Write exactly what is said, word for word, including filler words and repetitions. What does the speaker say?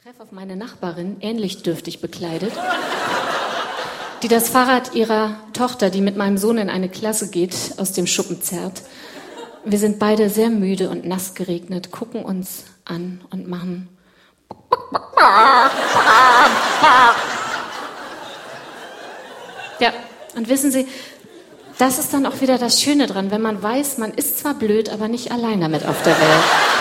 treffe auf meine Nachbarin, ähnlich dürftig bekleidet, die das Fahrrad ihrer Tochter, die mit meinem Sohn in eine Klasse geht, aus dem Schuppen zerrt. Wir sind beide sehr müde und nass geregnet, gucken uns an und machen... Ja, und wissen Sie, das ist dann auch wieder das Schöne dran, wenn man weiß, man ist zwar blöd, aber nicht allein damit auf der Welt.